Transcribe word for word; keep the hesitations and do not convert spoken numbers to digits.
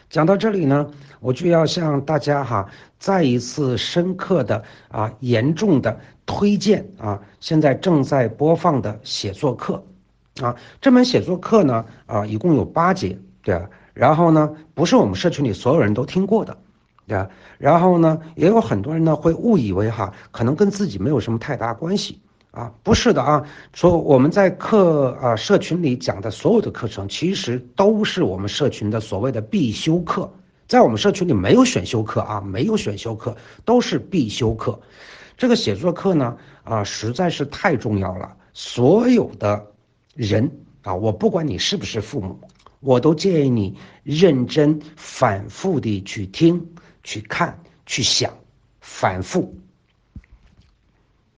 讲到这里呢，我就要向大家哈再一次深刻的啊严重的推荐啊，现在正在播放的写作课，啊，这门写作课呢啊一共有八节，对吧？然后呢，不是我们社群里所有人都听过的，对吧？然后呢，也有很多人呢会误以为哈，可能跟自己没有什么太大关系。啊，不是的啊，说我们在课啊社群里讲的所有的课程，其实都是我们社群的所谓的必修课，在我们社群里没有选修课啊，没有选修课，都是必修课。这个写作课呢，啊，实在是太重要了，所有的人啊，我不管你是不是父母，我都建议你认真反复的去听、去看、去想，反复